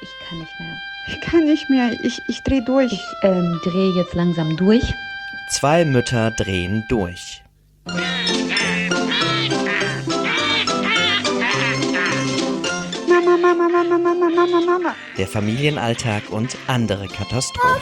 Ich kann nicht mehr. Ich kann nicht mehr. Ich drehe durch. Ich drehe jetzt langsam durch. Zwei Mütter drehen durch. Mama, Mama, Mama, Mama, Mama, Mama. Der Familienalltag und andere Katastrophen.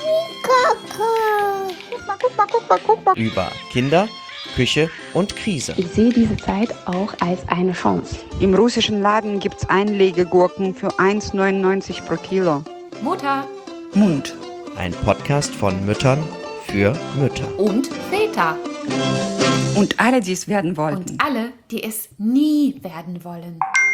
Guck mal. Über Kinder, Küche und Krise. Ich sehe diese Zeit auch als eine Chance. Im russischen Laden gibt's Einlegegurken für 1,99 pro Kilo. Mutter Mund. Ein Podcast von Müttern für Mütter. und Väter Und alle, die es werden wollten. und alle, die es nie werden wollen.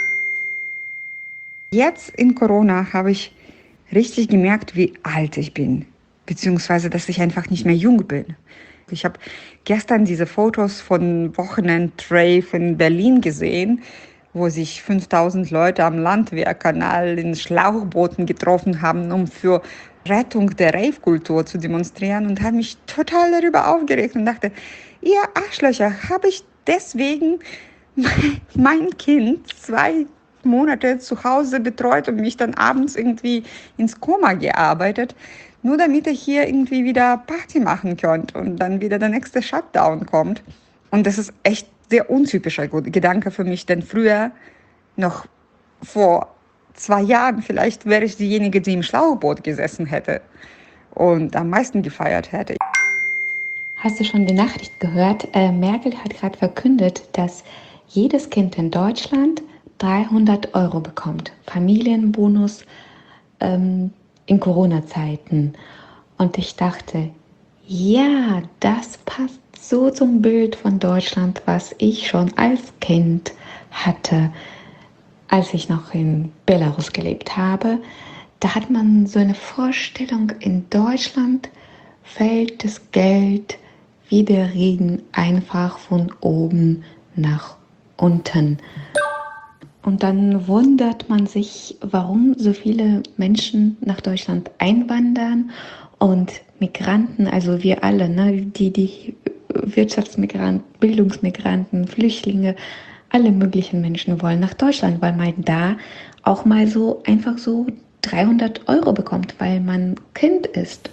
Jetzt in Corona habe ich richtig gemerkt, wie alt ich bin. Beziehungsweise, dass ich einfach nicht mehr jung bin. Ich habe gestern diese Fotos von Wochenend-Rave in Berlin gesehen, wo sich 5000 Leute am Landwehrkanal in Schlauchbooten getroffen haben, um für Rettung der Rave-Kultur zu demonstrieren, und habe mich total darüber aufgeregt und dachte, ihr Arschlöcher, habe ich deswegen mein Kind 2 Monate zu Hause betreut und mich dann abends irgendwie ins Koma gearbeitet, nur damit ihr hier irgendwie wieder Party machen könnt und dann wieder der nächste Shutdown kommt. Und das ist echt sehr untypischer Gedanke für mich, denn früher, noch vor 2 Jahren, vielleicht wäre ich diejenige, die im Schlauchboot gesessen hätte und am meisten gefeiert hätte. Hast du schon die Nachricht gehört? Merkel hat gerade verkündet, dass jedes Kind in Deutschland 300 € bekommt. Familienbonus in Corona-Zeiten. Und ich dachte, ja, das passt so zum Bild von Deutschland, was ich schon als Kind hatte, als ich noch in Belarus gelebt habe. Da hat man so eine Vorstellung, in Deutschland fällt das Geld wie der Regen einfach von oben nach unten. Und dann wundert man sich, warum so viele Menschen nach Deutschland einwandern und Migranten, also wir alle, ne, die Wirtschaftsmigranten, Bildungsmigranten, Flüchtlinge, alle möglichen Menschen wollen nach Deutschland, weil man da auch mal so einfach so 300 € bekommt, weil man Kind ist.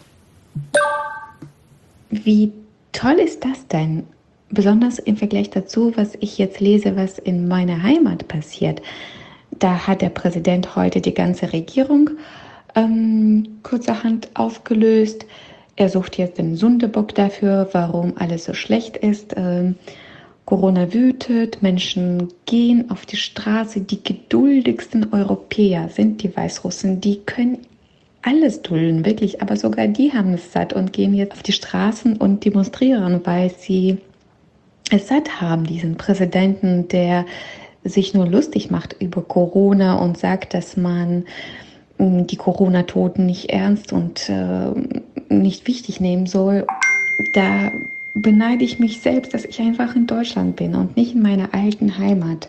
Wie toll ist das denn? Besonders im Vergleich dazu, was ich jetzt lese, was in meiner Heimat passiert. Da hat der Präsident heute die ganze Regierung kurzerhand aufgelöst. Er sucht jetzt den Sündenbock dafür, warum alles so schlecht ist. Corona wütet, Menschen gehen auf die Straße. Die geduldigsten Europäer sind die Weißrussen. Die können alles dulden, wirklich. Aber sogar die haben es satt und gehen jetzt auf die Straßen und demonstrieren, weil sie es satt haben, diesen Präsidenten, der sich nur lustig macht über Corona und sagt, dass man die Corona-Toten nicht ernst und nicht wichtig nehmen soll. Da beneide ich mich selbst, dass ich einfach in Deutschland bin und nicht in meiner alten Heimat.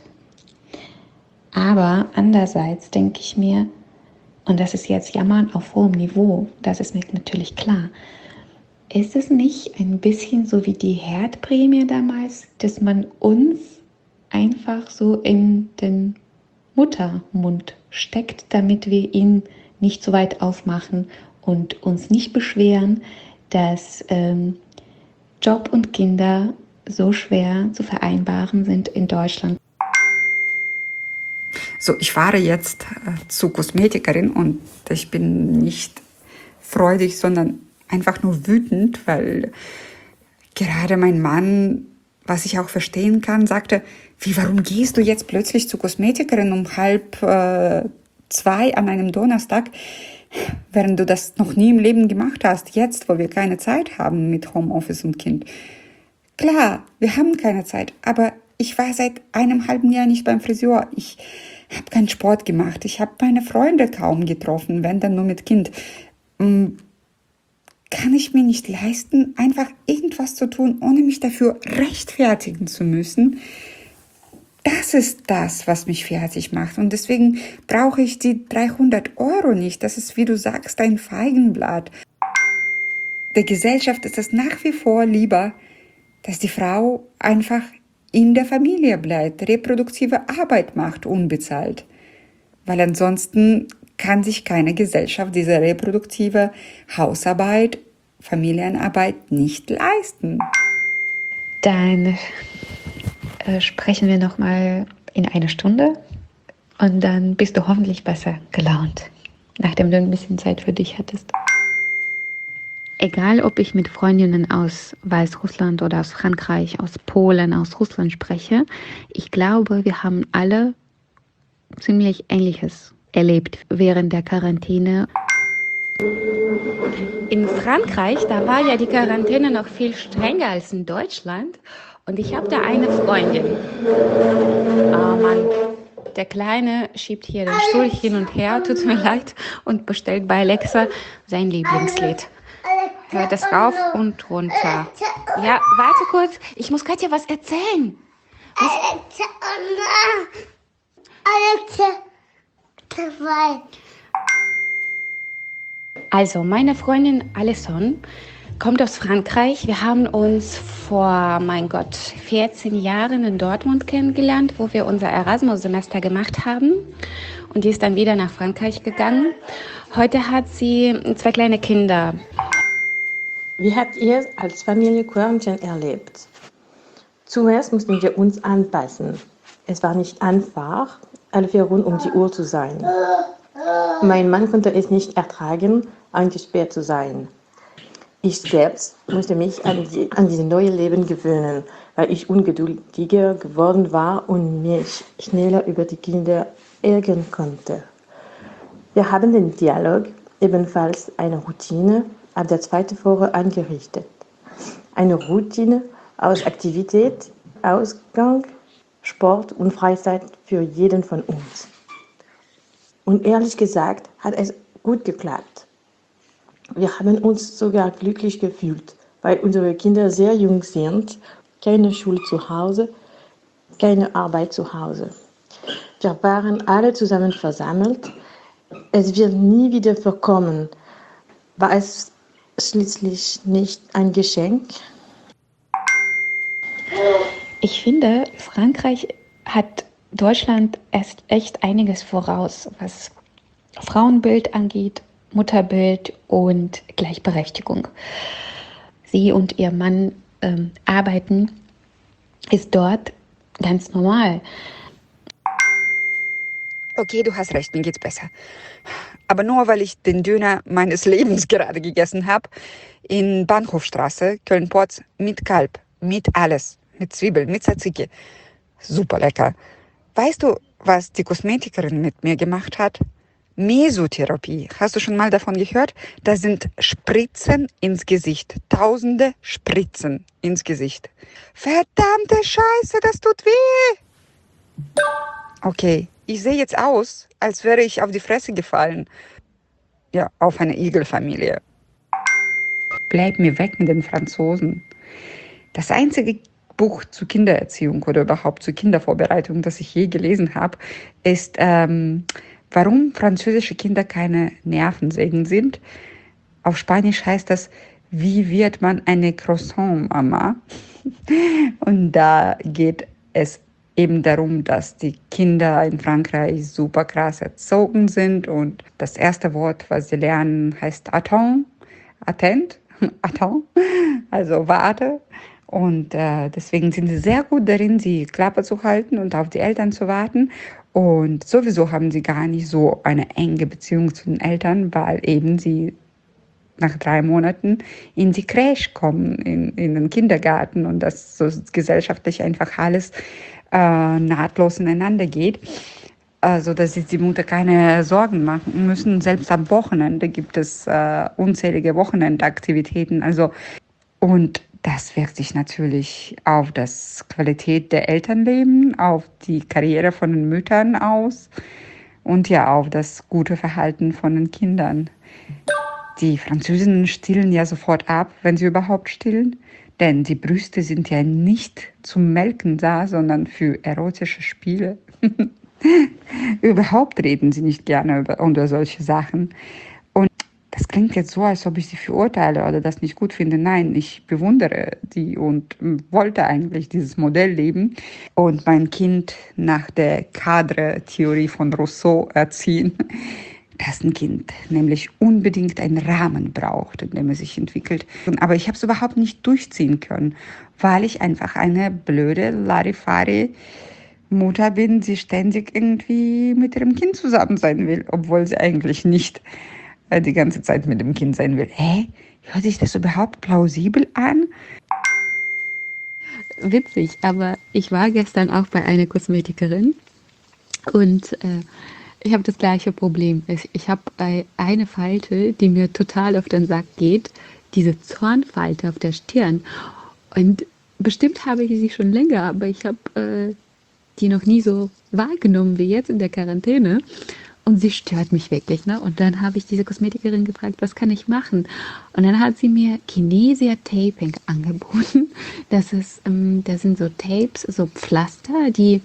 Aber andererseits denke ich mir, und das ist jetzt Jammern auf hohem Niveau, das ist mir natürlich klar, ist es nicht ein bisschen so wie die Herdprämie damals, dass man uns einfach so in den Muttermund steckt, damit wir ihn nicht so weit aufmachen und uns nicht beschweren, dass Job und Kinder so schwer zu vereinbaren sind in Deutschland. So, ich fahre jetzt zur Kosmetikerin und ich bin nicht freudig, sondern einfach nur wütend, weil gerade mein Mann, was ich auch verstehen kann, sagte, warum gehst du jetzt plötzlich zur Kosmetikerin um 1:30 an einem Donnerstag, während du das noch nie im Leben gemacht hast, jetzt, wo wir keine Zeit haben mit Homeoffice und Kind. Klar, wir haben keine Zeit, aber ich war seit einem halben Jahr nicht beim Friseur. Ich habe keinen Sport gemacht. Ich habe meine Freunde kaum getroffen, wenn dann nur mit Kind. Kann ich mir nicht leisten, einfach irgendwas zu tun, ohne mich dafür rechtfertigen zu müssen. Das ist das, was mich fertig macht. Und deswegen brauche ich die 300 € nicht. Das ist, wie du sagst, ein Feigenblatt. Der Gesellschaft ist es nach wie vor lieber, dass die Frau einfach in der Familie bleibt, reproduktive Arbeit macht, unbezahlt. Weil ansonsten kann sich keine Gesellschaft diese reproduktive Hausarbeit, Familienarbeit nicht leisten. Dann sprechen wir nochmal in einer Stunde und dann bist du hoffentlich besser gelaunt, nachdem du ein bisschen Zeit für dich hattest. Egal, ob ich mit Freundinnen aus Weißrussland oder aus Frankreich, aus Polen, aus Russland spreche, ich glaube, wir haben alle ziemlich Ähnliches erlebt während der Quarantäne. In Frankreich, da war ja die Quarantäne noch viel strenger als in Deutschland. Und ich habe da eine Freundin. Oh Mann, der Kleine schiebt hier den Stuhl hin und her, tut mir leid, und bestellt bei Alexa sein Lieblingslied. Hört es rauf und runter. Ja, warte kurz, ich muss Katja was erzählen. Alexa, Alexa, 2. Also, meine Freundin Alison kommt aus Frankreich. Wir haben uns vor, 14 Jahren in Dortmund kennengelernt, wo wir unser Erasmus-Semester gemacht haben. Und die ist dann wieder nach Frankreich gegangen. Heute hat sie 2 kleine Kinder. Wie habt ihr als Familie Quarantäne erlebt? Zuerst mussten wir uns anpassen. Es war nicht einfach, alle 4 rund um die Uhr zu sein. Mein Mann konnte es nicht ertragen, eingesperrt zu sein. Ich selbst musste mich an dieses neue Leben gewöhnen, weil ich ungeduldiger geworden war und mich schneller über die Kinder ärgern konnte. Wir haben den Dialog, ebenfalls eine Routine, ab der 2. Woche eingerichtet. Eine Routine aus Aktivität, Ausgang, Sport und Freizeit für jeden von uns. Und ehrlich gesagt hat es gut geklappt. Wir haben uns sogar glücklich gefühlt, weil unsere Kinder sehr jung sind, keine Schule zu Hause, keine Arbeit zu Hause. Wir waren alle zusammen versammelt. Es wird nie wieder vorkommen. War es schließlich nicht ein Geschenk? Ich finde, Frankreich hat Deutschland erst echt einiges voraus, was Frauenbild angeht, Mutterbild und Gleichberechtigung. Sie und ihr Mann arbeiten, ist dort ganz normal. Okay, du hast recht, mir geht's besser. Aber nur, weil ich den Döner meines Lebens gerade gegessen habe, in Bahnhofstraße, Köln-Porz, mit Kalb, mit alles, mit Zwiebeln, mit Tzatziki. Super lecker. Weißt du, was die Kosmetikerin mit mir gemacht hat? Mesotherapie. Hast du schon mal davon gehört? Das sind Spritzen ins Gesicht. Tausende Spritzen ins Gesicht. Verdammte Scheiße, das tut weh. Okay, ich sehe jetzt aus, als wäre ich auf die Fresse gefallen. Ja, auf eine Igelfamilie. Bleib mir weg mit den Franzosen. Das einzige Buch zur Kindererziehung oder überhaupt zur Kindervorbereitung, das ich je gelesen habe, ist Warum französische Kinder keine Nervensägen sind. Auf Spanisch heißt das, wie wird man eine Croissant-Mama? Und da geht es eben darum, dass die Kinder in Frankreich super krass erzogen sind und das erste Wort, was sie lernen, heißt attends, attend, attends, also warte. Und deswegen sind sie sehr gut darin, die Klappe zu halten und auf die Eltern zu warten. Und sowieso haben sie gar nicht so eine enge Beziehung zu den Eltern, weil eben sie nach 3 Monaten in die Crèche kommen, in den Kindergarten und das so gesellschaftlich einfach alles nahtlos ineinander geht, sodass sich die Mutter keine Sorgen machen müssen. Selbst am Wochenende gibt es unzählige Wochenendaktivitäten. Und das wirkt sich natürlich auf das Qualität der Elternleben, auf die Karriere von den Müttern aus und ja auf das gute Verhalten von den Kindern. Die Französinnen stillen ja sofort ab, wenn sie überhaupt stillen, denn die Brüste sind ja nicht zum Melken da, sondern für erotische Spiele. Überhaupt reden sie nicht gerne über solche Sachen. Und das klingt jetzt so, als ob ich sie verurteile oder das nicht gut finde. Nein, ich bewundere die und wollte eigentlich dieses Modell leben und mein Kind nach der Cadre-Theorie von Rousseau erziehen. dass ein Kind nämlich unbedingt einen Rahmen braucht, in dem es sich entwickelt. Aber ich habe es überhaupt nicht durchziehen können, weil ich einfach eine blöde Larifari-Mutter bin, die ständig irgendwie mit ihrem Kind zusammen sein will, obwohl sie eigentlich nicht die ganze Zeit mit dem Kind sein will. Hä? Hört sich das überhaupt plausibel an? Witzig, aber ich war gestern auch bei einer Kosmetikerin und ich habe das gleiche Problem. Ich habe eine Falte, die mir total auf den Sack geht, diese Zornfalte auf der Stirn. Und bestimmt habe ich sie schon länger, aber ich habe die noch nie so wahrgenommen wie jetzt in der Quarantäne. Und sie stört mich wirklich, ne? Und dann habe ich diese Kosmetikerin gefragt, was kann ich machen? Und dann hat sie mir Kinesia Taping angeboten. Das sind so Tapes, so Pflaster, die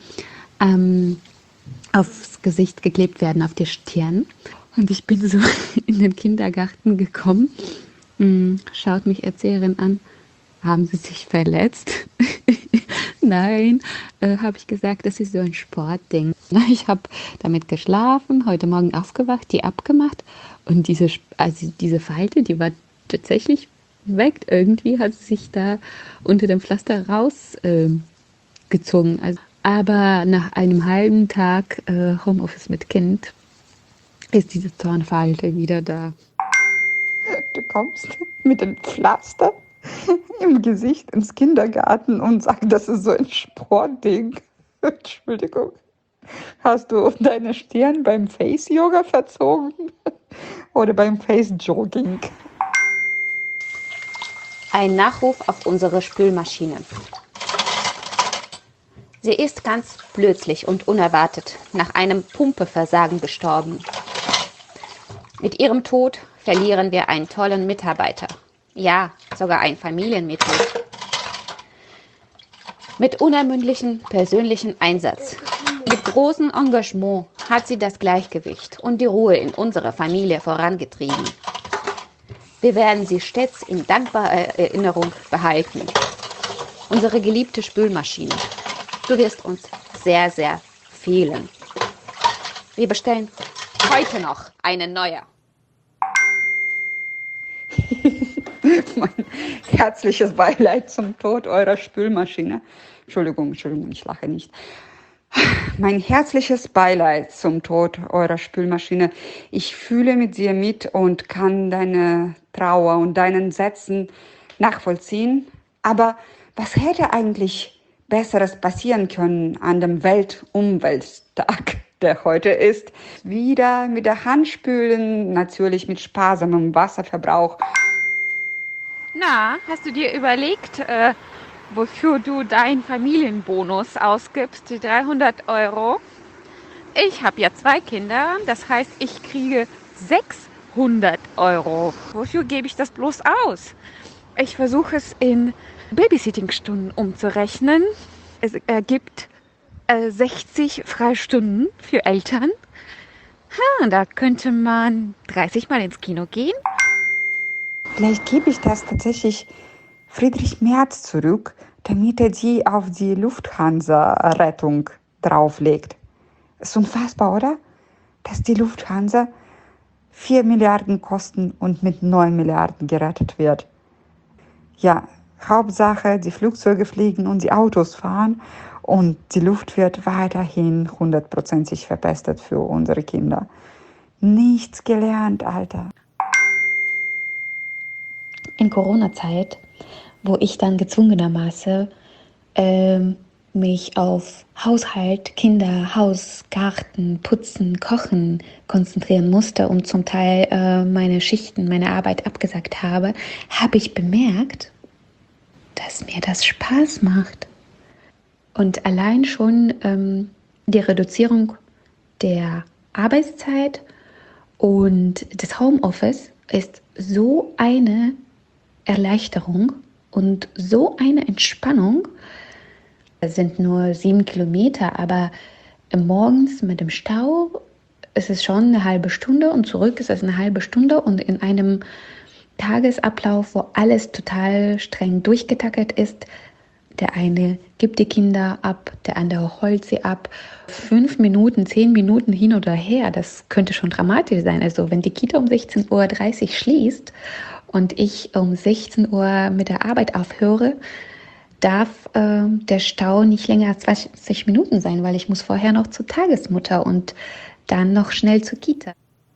aufs Gesicht geklebt werden, auf die Stirn. Und ich bin so in den Kindergarten gekommen, schaut mich Erzieherin an, haben Sie sich verletzt? Nein, habe ich gesagt, das ist so ein Sportding. Ich habe damit geschlafen, heute Morgen aufgewacht, die abgemacht und diese Falte, die war tatsächlich weg. Irgendwie hat sie sich da unter dem Pflaster rausgezogen. Aber nach einem halben Tag Homeoffice mit Kind ist diese Zornfalte wieder da. Du kommst mit dem Pflaster im Gesicht ins Kindergarten und sagst, das ist so ein Sportding. Entschuldigung. Hast du deine Stirn beim Face-Yoga verzogen oder beim Face-Jogging? Ein Nachruf auf unsere Spülmaschine. Sie ist ganz plötzlich und unerwartet nach einem Pumpeversagen gestorben. Mit ihrem Tod verlieren wir einen tollen Mitarbeiter. Ja, sogar ein Familienmitglied. Mit unermüdlichem persönlichen Einsatz, mit großem Engagement hat sie das Gleichgewicht und die Ruhe in unserer Familie vorangetrieben. Wir werden sie stets in dankbarer Erinnerung behalten. Unsere geliebte Spülmaschine. Du wirst uns sehr, sehr fehlen. Wir bestellen heute noch eine neue. Mein herzliches Beileid zum Tod eurer Spülmaschine. Entschuldigung, ich lache nicht. Mein herzliches Beileid zum Tod eurer Spülmaschine. Ich fühle mit dir mit und kann deine Trauer und deinen Sätzen nachvollziehen. Aber was hätte eigentlich Besseres passieren können an dem Weltumwelttag, der heute ist? Wieder mit der Hand spülen, natürlich mit sparsamem Wasserverbrauch. Na, hast du dir überlegt, wofür du deinen Familienbonus ausgibst, die 300 Euro? Ich habe ja 2 Kinder, das heißt, ich kriege 600 Euro. Wofür gebe ich das bloß aus? Ich versuche es in Babysitting-Stunden umzurechnen. Es ergibt 60 Freistunden für Eltern. Da könnte man 30 Mal ins Kino gehen. Vielleicht gebe ich das tatsächlich Friedrich Merz zurück, damit er die auf die Lufthansa-Rettung drauflegt. Ist unfassbar, oder? Dass die Lufthansa 4 Milliarden kosten und mit 9 Milliarden gerettet wird. Ja, Hauptsache, die Flugzeuge fliegen und die Autos fahren und die Luft wird weiterhin 100%ig verpestet für unsere Kinder. Nichts gelernt, Alter. In Corona-Zeit, wo ich dann gezwungenermaßen mich auf Haushalt, Kinder, Haus, Garten, Putzen, Kochen konzentrieren musste und zum Teil meine Schichten, meine Arbeit abgesagt habe, habe ich bemerkt, dass mir das Spaß macht. Und allein schon die Reduzierung der Arbeitszeit und des Homeoffice ist so eine Erleichterung und so eine Entspannung. Es sind nur 7 Kilometer, aber morgens mit dem Stau ist es schon eine halbe Stunde und zurück ist es eine halbe Stunde und in einem Tagesablauf, wo alles total streng durchgetaktet ist, Der eine gibt die Kinder ab, der andere holt sie ab. 5 Minuten, 10 Minuten hin oder her, das könnte schon dramatisch sein. Also wenn die Kita um 16:30 Uhr schließt und ich um 16 Uhr mit der Arbeit aufhöre, darf der Stau nicht länger als 20 Minuten sein, weil ich muss vorher noch zur Tagesmutter und dann noch schnell zur Kita.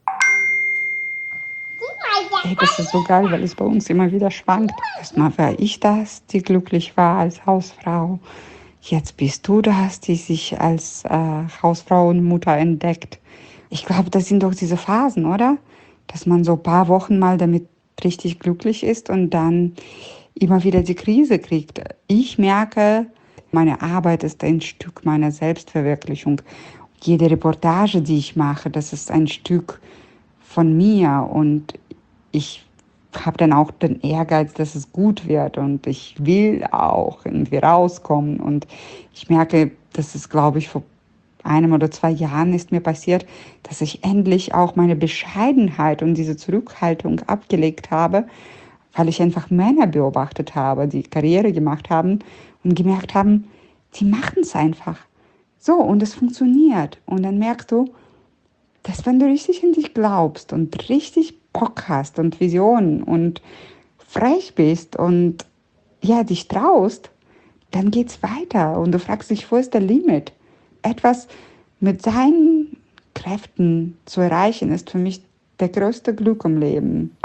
Ey, das ist so geil, weil es bei uns immer wieder schwankt. Erstmal war ich das, die glücklich war als Hausfrau. Jetzt bist du das, die sich als Hausfrau und Mutter entdeckt. Ich glaube, das sind doch diese Phasen, oder? Dass man so ein paar Wochen mal damit richtig glücklich ist und dann immer wieder die Krise kriegt. Ich merke, meine Arbeit ist ein Stück meiner Selbstverwirklichung. Jede Reportage, die ich mache, das ist ein Stück von mir und ich habe dann auch den Ehrgeiz, dass es gut wird und ich will auch irgendwie rauskommen und ich merke, das ist, glaube ich, vor 1 oder 2 Jahren ist mir passiert, dass ich endlich auch meine Bescheidenheit und diese Zurückhaltung abgelegt habe, weil ich einfach Männer beobachtet habe, die Karriere gemacht haben und gemerkt haben, die machen es einfach. So, und es funktioniert. Und dann merkst du, dass wenn du richtig in dich glaubst und richtig Bock hast und Visionen und frech bist und ja, dich traust, dann geht's weiter und du fragst dich, wo ist der Limit? Etwas mit seinen Kräften zu erreichen, ist für mich der größte Glück im Leben.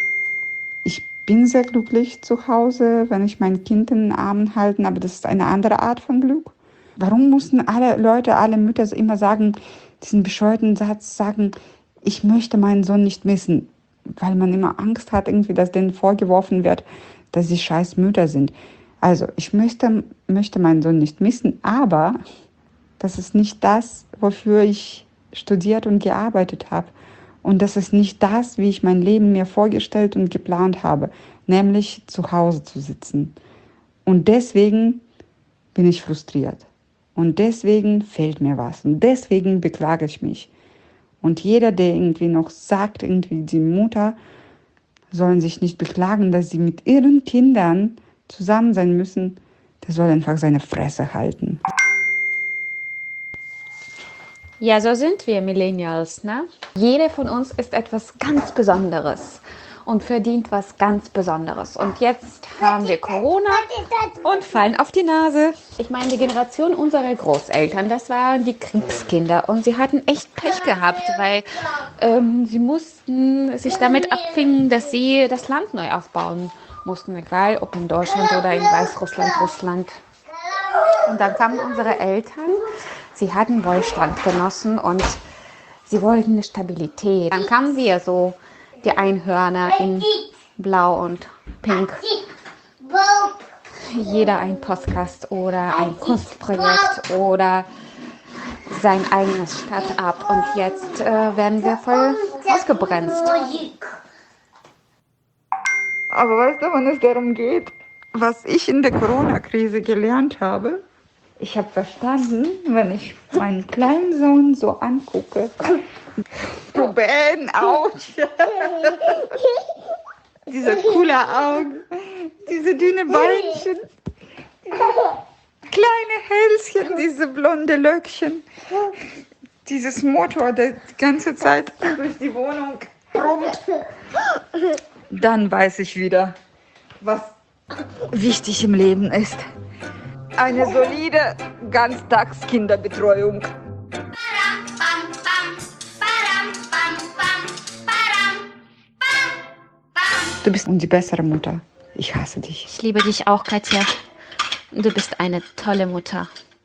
Ich bin sehr glücklich zu Hause, wenn ich mein Kind in den Armen halte, aber das ist eine andere Art von Glück. Warum mussten alle Leute, alle Mütter immer sagen, diesen bescheuerten Satz sagen, ich möchte meinen Sohn nicht missen, weil man immer Angst hat, irgendwie, dass denen vorgeworfen wird, dass sie scheiß Mütter sind. Also ich möchte meinen Sohn nicht missen, aber das ist nicht das, wofür ich studiert und gearbeitet habe. Und das ist nicht das, wie ich mein Leben mir vorgestellt und geplant habe, nämlich zu Hause zu sitzen. Und deswegen bin ich frustriert. Und deswegen fehlt mir was. Und deswegen beklage ich mich. Und jeder, der irgendwie noch sagt, irgendwie die Mutter sollen sich nicht beklagen, dass sie mit ihren Kindern zusammen sein müssen, der soll einfach seine Fresse halten. Ja, so sind wir Millennials, ne? Jede von uns ist etwas ganz Besonderes und verdient was ganz Besonderes. Und jetzt haben wir Corona und fallen auf die Nase. Ich meine, die Generation unserer Großeltern, das waren die Kriegskinder und sie hatten echt Pech gehabt, weil sie mussten sich damit abfinden, dass sie das Land neu aufbauen mussten, egal ob in Deutschland oder in Weißrussland, Russland. Und dann kamen unsere Eltern, sie hatten Wohlstand genossen und sie wollten eine Stabilität. Dann kamen wir so, die Einhörner in Blau und Pink. Jeder ein Podcast oder ein Kunstprojekt oder sein eigenes Start-up. Und jetzt werden wir voll ausgebremst. Aber weißt du, wenn es darum geht, was ich in der Corona-Krise gelernt habe? Ich habe verstanden, wenn ich meinen kleinen Sohn so angucke, Ruben, ouch, diese coole Augen, diese dünne Beinchen, kleine Hälschen, diese blonde Löckchen, dieses Motor, der die ganze Zeit durch die Wohnung brummt, dann weiß ich wieder, was wichtig im Leben ist. Eine solide Ganztagskinderbetreuung. Du bist die bessere Mutter. Ich hasse dich. Ich liebe dich auch, Katja. Du bist eine tolle Mutter.